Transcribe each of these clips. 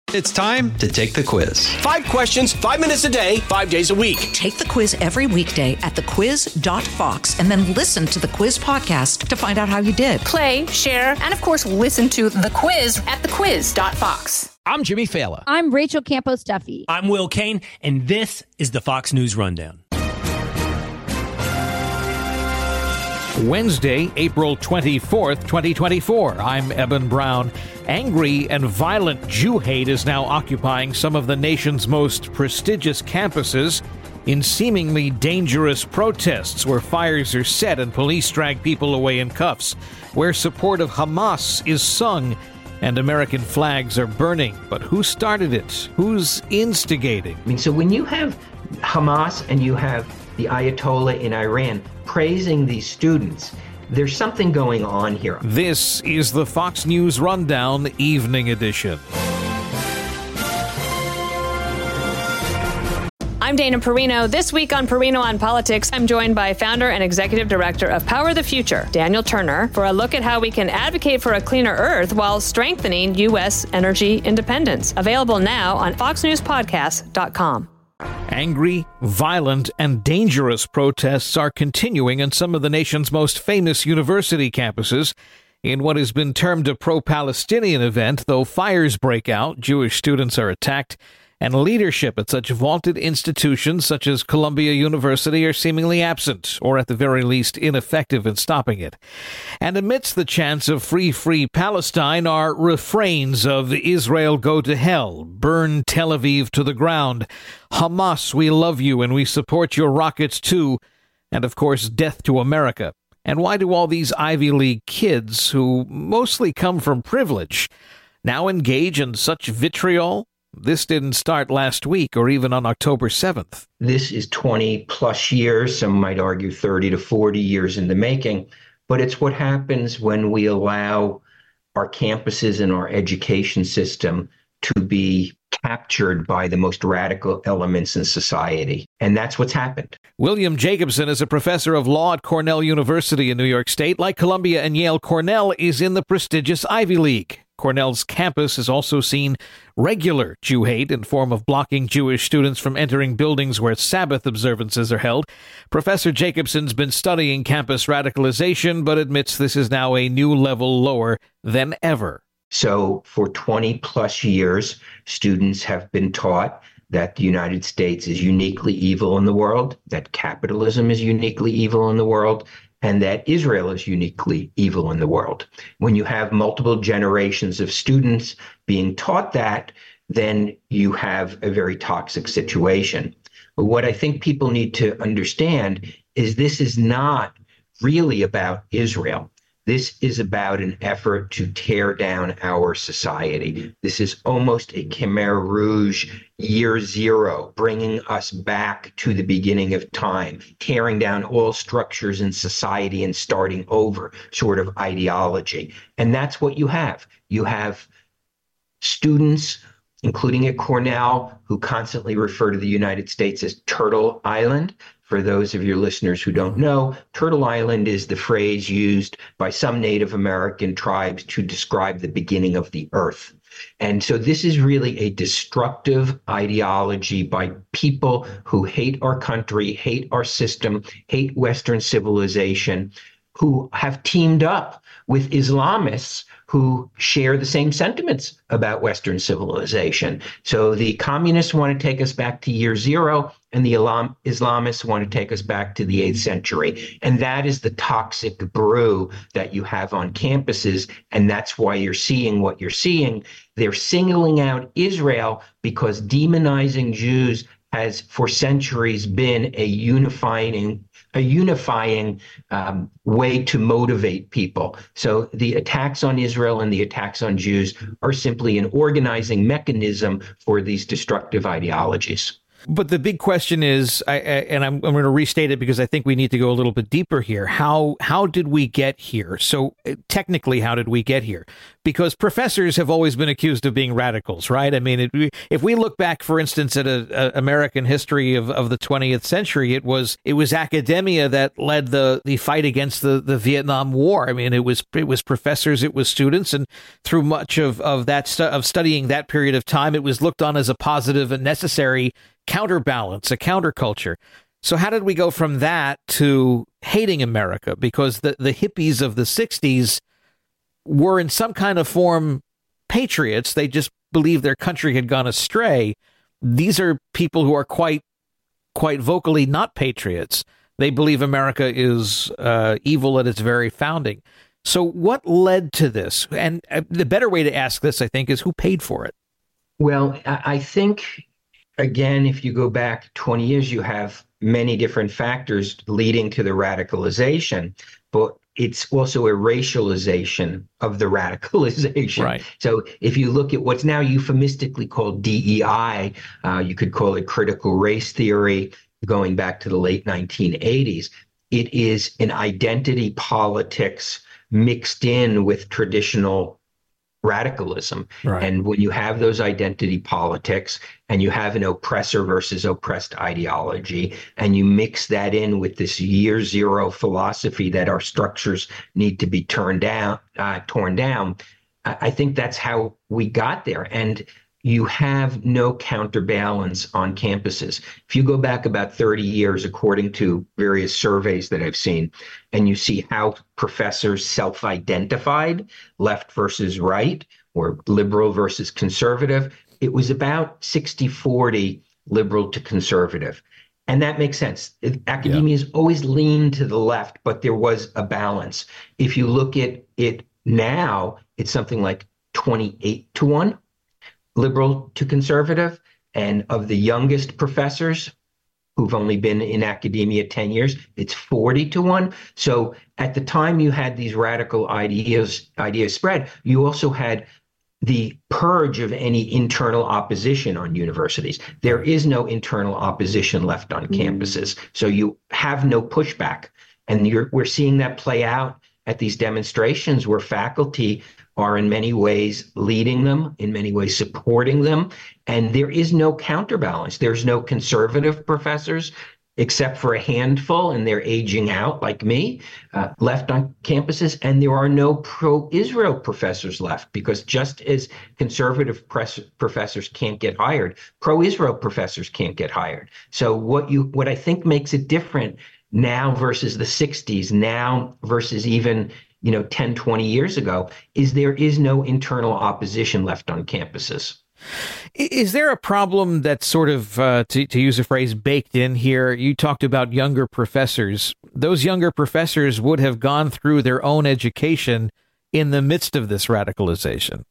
It's time to take the quiz. 5 questions, 5 minutes a day, 5 days a week. Take the quiz every weekday at thequiz.fox and then listen to the quiz podcast to find out how you did. Play, share, and of course, listen to The Quiz at thequiz.fox. I'm Jimmy Fallon. I'm Rachel Campos Duffy. I'm Will Kane, and this is the Fox News Rundown. Wednesday, April 24th, 2024. I'm Eben Brown. Angry and violent Jew hate is now occupying some of the nation's most prestigious campuses in seemingly dangerous protests where fires are set and police drag people away in cuffs, where support of Hamas is sung and American flags are burning. But who started it? Who's instigating? So when you have Hamas and you have the Ayatollah in Iran praising these students, there's something going on here. This is the Fox News Rundown Evening Edition. I'm Dana Perino. This week on Perino on Politics, I'm joined by founder and executive director of Power the Future, Daniel Turner, for a look at how we can advocate for a cleaner Earth while strengthening U.S. energy independence. Available now on foxnewspodcast.com. Angry, violent, and dangerous protests are continuing in some of the nation's most famous university campuses in what has been termed a pro-Palestinian event. Though fires break out, Jewish students are attacked, and leadership at such vaunted institutions such as Columbia University are seemingly absent, or at the very least ineffective in stopping it. And amidst the chants of free Palestine are refrains of Israel go to hell, burn Tel Aviv to the ground, Hamas, we love you and we support your rockets too, and of course death to America. And why do all these Ivy League kids, who mostly come from privilege, now engage in such vitriol? This didn't start last week or even on October 7th. This is 20 plus years, some might argue 30 to 40 years in the making, but it's what happens when we allow our campuses and our education system to be captured by the most radical elements in society. And that's what's happened. William Jacobson is a professor of law at Cornell University in New York State. Like Columbia and Yale, Cornell is in the prestigious Ivy League. Cornell's campus has also seen regular Jew hate in form of blocking Jewish students from entering buildings where Sabbath observances are held. Professor Jacobson's been studying campus radicalization, but admits this is now a new level lower than ever. So for 20 plus years, students have been taught that the United States is uniquely evil in the world, that capitalism is uniquely evil in the world, and that Israel is uniquely evil in the world. When you have multiple generations of students being taught that, then you have a very toxic situation. But what I think people need to understand is this is not really about Israel. This is about an effort to tear down our society. This is almost a Khmer Rouge year zero, bringing us back to the beginning of time, tearing down all structures in society and starting over sort of ideology. And that's what you have. You have students, including at Cornell, who constantly refer to the United States as Turtle Island. For those of your listeners who don't know, Turtle Island is the phrase used by some Native American tribes to describe the beginning of the earth. And so this is really a destructive ideology by people who hate our country, hate our system, hate Western civilization, who have teamed up with Islamists who share the same sentiments about Western civilization. So the communists want to take us back to year zero, and the Islamists want to take us back to the 8th century. And that is the toxic brew that you have on campuses, and that's why you're seeing what you're seeing. They're singling out Israel because demonizing Jews has for centuries been a unifying way to motivate people. So the attacks on Israel and the attacks on Jews are simply an organizing mechanism for these destructive ideologies. But the big question is, I'm going to restate it because I think we need to go a little bit deeper here. How did we get here? So technically, how did we get here? Because professors have always been accused of being radicals, right? I mean, if we look back, for instance, at a American history of the 20th century, it was academia that led the fight against the Vietnam War. I mean, it was professors, it was students, and through much of studying that period of time, it was looked on as a positive and necessary counterbalance, a counterculture. So how did we go from that to hating America? Because the hippies of the 60s were in some kind of form patriots. They just believed their country had gone astray. These are people who are quite vocally not patriots. They believe America is evil at its very founding. So what led to this? And the better way to ask this, I think, is who paid for it? Well, I think, again, if you go back 20 years, you have many different factors leading to the radicalization, but it's also a racialization of the radicalization. Right. So if you look at what's now euphemistically called DEI, you could call it critical race theory, going back to the late 1980s. It is an identity politics mixed in with traditional radicalism. Right. And when you have those identity politics and you have an oppressor versus oppressed ideology, and you mix that in with this year zero philosophy that our structures need to be torn down, I think that's how we got there. And you have no counterbalance on campuses. If you go back about 30 years, according to various surveys that I've seen, and you see how professors self-identified, left versus right, or liberal versus conservative, it was about 60-40 liberal to conservative. And that makes sense. Academia has always leaned to the left, but there was a balance. If you look at it now, it's something like 28-1. Liberal to conservative, and of the youngest professors who've only been in academia 10 years, it's 40-1. So at the time you had these radical ideas spread, you also had the purge of any internal opposition on universities. There is no internal opposition left on campuses, so you have no pushback. And we're seeing that play out at these demonstrations where faculty are in many ways leading them, in many ways supporting them. And there is no counterbalance. There's no conservative professors, except for a handful, and they're aging out like me, left on campuses. And there are no pro-Israel professors left, because just as conservative professors can't get hired, pro-Israel professors can't get hired. So what I think makes it different now versus the 60s, now versus even 10, 20 years ago, is there is no internal opposition left on campuses. Is there a problem that's sort of, to use a phrase, baked in here? You talked about younger professors. Those younger professors would have gone through their own education in the midst of this radicalization.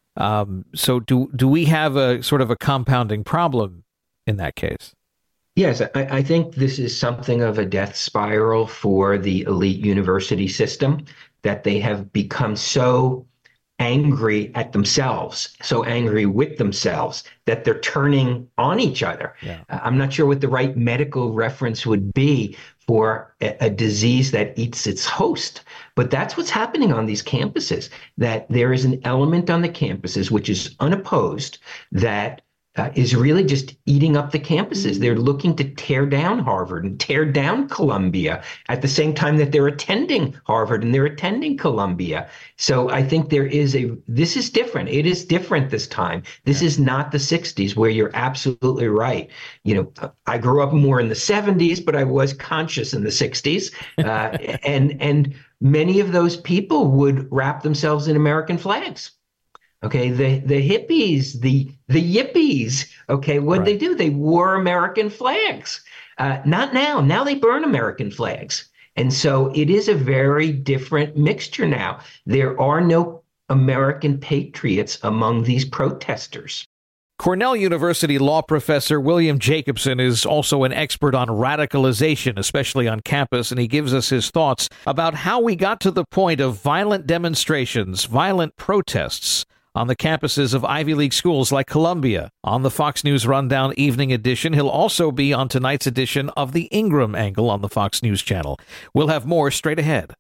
So do we have a sort of a compounding problem in that case? Yes, I think this is something of a death spiral for the elite university system, that they have become so angry at themselves, so angry with themselves, that they're turning on each other. Yeah. I'm not sure what the right medical reference would be for a disease that eats its host, but that's what's happening on these campuses, that there is an element on the campuses which is unopposed that is really just eating up the campuses. They're looking to tear down Harvard and tear down Columbia at the same time that they're attending Harvard and they're attending Columbia. So I think this is different. It is different this time. This is not the 60s, where you're absolutely right. I grew up more in the 70s, but I was conscious in the 60s. And many of those people would wrap themselves in American flags. Okay, the hippies, the yippies, okay, what'd they do? They wore American flags. Not now. Now they burn American flags. And so it is a very different mixture now. There are no American patriots among these protesters. Cornell University law professor William Jacobson is also an expert on radicalization, especially on campus, and he gives us his thoughts about how we got to the point of violent demonstrations, violent protests on the campuses of Ivy League schools like Columbia. On the Fox News Rundown Evening Edition, he'll also be on tonight's edition of the Ingram Angle on the Fox News Channel. We'll have more straight ahead.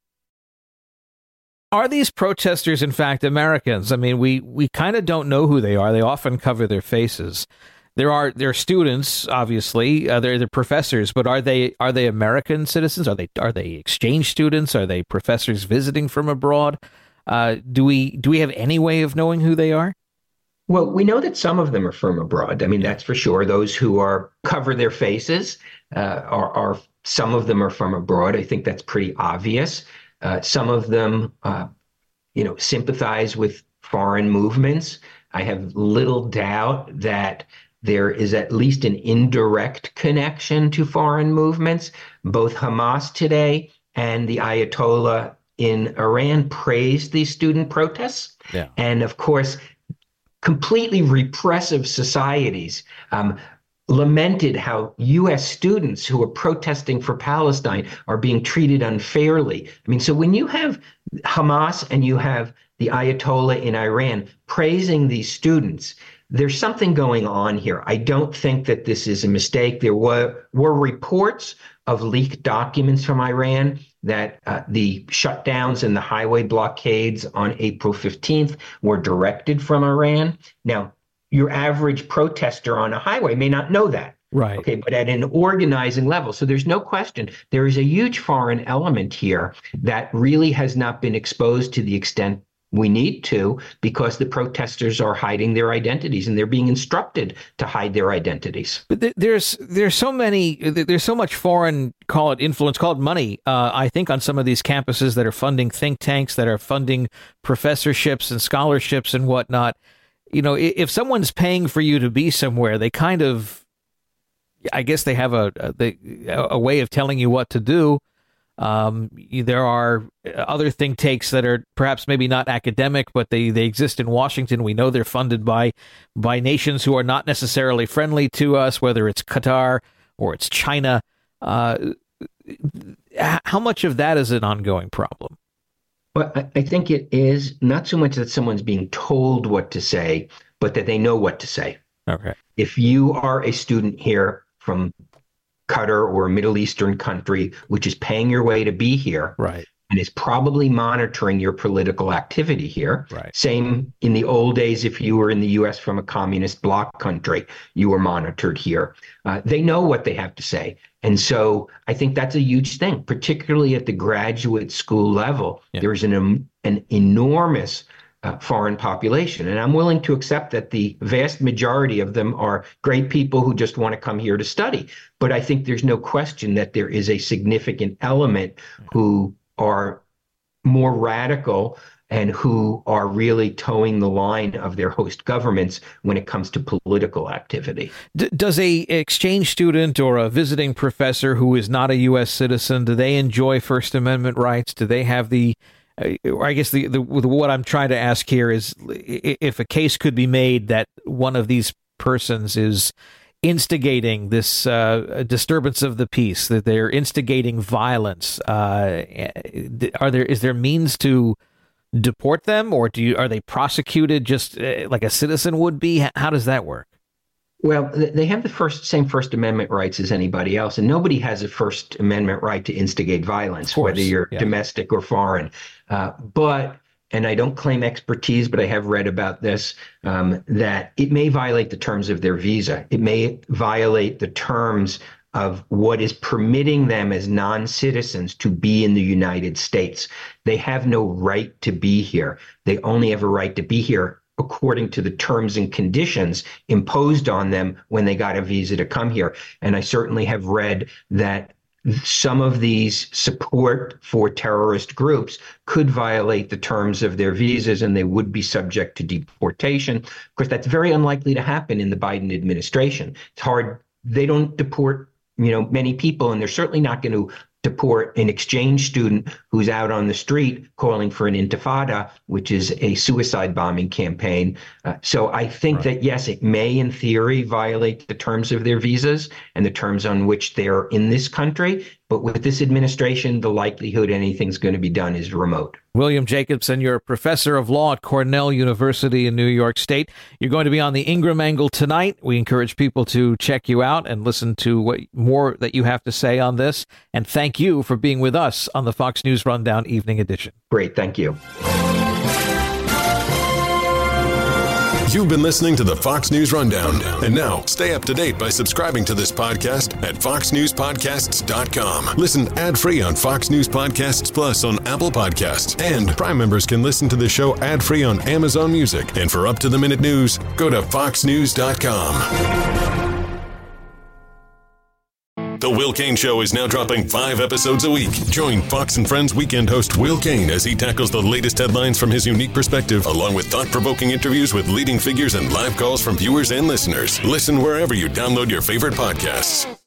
Are these protesters, in fact, Americans? I mean, we kind of don't know who they are. They often cover their faces. They're students, obviously. They're professors, but are they American citizens? Are they exchange students? Are they professors visiting from abroad? Do we have any way of knowing who they are? Well, we know that some of them are from abroad. I mean, that's for sure. Those who cover their faces are some of them are from abroad. I think that's pretty obvious. Some of them, sympathize with foreign movements. I have little doubt that there is at least an indirect connection to foreign movements. Both Hamas today and the Ayatollah in Iran praised these student protests. Yeah. And of course, completely repressive societies lamented how U.S. students who are protesting for Palestine are being treated unfairly. I mean, so when you have Hamas and you have the Ayatollah in Iran praising these students, there's something going on here. I don't think that this is a mistake. There were reports of leaked documents from Iran that the shutdowns and the highway blockades on April 15th were directed from Iran. Now, your average protester on a highway may not know that. Right. Okay, but at an organizing level. So there's no question there is a huge foreign element here that really has not been exposed to the extent we need to, because the protesters are hiding their identities and they're being instructed to hide their identities. But there's so much foreign, call it influence, call it money, I think, on some of these campuses that are funding think tanks, that are funding professorships and scholarships and whatnot. You know, if someone's paying for you to be somewhere, they kind of, I guess they have a way of telling you what to do. There are other think tanks that are perhaps maybe not academic, but they exist in Washington. We know they're funded by nations who are not necessarily friendly to us, whether it's Qatar or it's China. How much of that is an ongoing problem? Well, I think it is not so much that someone's being told what to say, but that they know what to say. Okay. If you are a student here from Qatar or a Middle Eastern country, which is paying your way to be here, right, and is probably monitoring your political activity here. Right. Same in the old days, if you were in the U.S. from a communist bloc country, you were monitored here. They know what they have to say. And so I think that's a huge thing, particularly at the graduate school level. Yeah. There's an enormous foreign population. And I'm willing to accept that the vast majority of them are great people who just want to come here to study. But I think there's no question that there is a significant element who are more radical and who are really towing the line of their host governments when it comes to political activity. Does a exchange student or a visiting professor who is not a U.S. citizen, do they enjoy First Amendment rights? Do they have the I guess the what I'm trying to ask here is if a case could be made that one of these persons is instigating this disturbance of the peace, that they're instigating violence, is there means to deport them, or are they prosecuted just like a citizen would be? How does that work? Well, they have the same First Amendment rights as anybody else, and nobody has a First Amendment right to instigate violence, whether you're domestic or foreign. And I don't claim expertise, but I have read about this, that it may violate the terms of their visa. It may violate the terms of what is permitting them as non-citizens to be in the United States. They have no right to be here. They only have a right to be here according to the terms and conditions imposed on them when they got a visa to come here. And I certainly have read that some of these support for terrorist groups could violate the terms of their visas and they would be subject to deportation. Of course, that's very unlikely to happen in the Biden administration. It's hard. They don't deport, many people, and they're certainly not going to deport an exchange student who's out on the street calling for an intifada, which is a suicide bombing campaign. So I think that, yes, it may in theory violate the terms of their visas and the terms on which they're in this country, But with this administration, the likelihood anything's going to be done is remote. William Jacobson, you're a professor of law at Cornell University in New York State. You're going to be on the Ingram Angle tonight. We encourage people to check you out and listen to what more that you have to say on this. And thank you for being with us on the Fox News Rundown Evening Edition. Great. Thank you. You've been listening to the Fox News Rundown. And now, stay up to date by subscribing to this podcast at foxnewspodcasts.com. Listen ad-free on Fox News Podcasts Plus on Apple Podcasts. And Prime members can listen to the show ad-free on Amazon Music. And for up-to-the-minute news, go to foxnews.com. The Will Cain Show is now dropping 5 episodes a week. Join Fox and Friends weekend host Will Cain as he tackles the latest headlines from his unique perspective, along with thought-provoking interviews with leading figures and live calls from viewers and listeners. Listen wherever you download your favorite podcasts.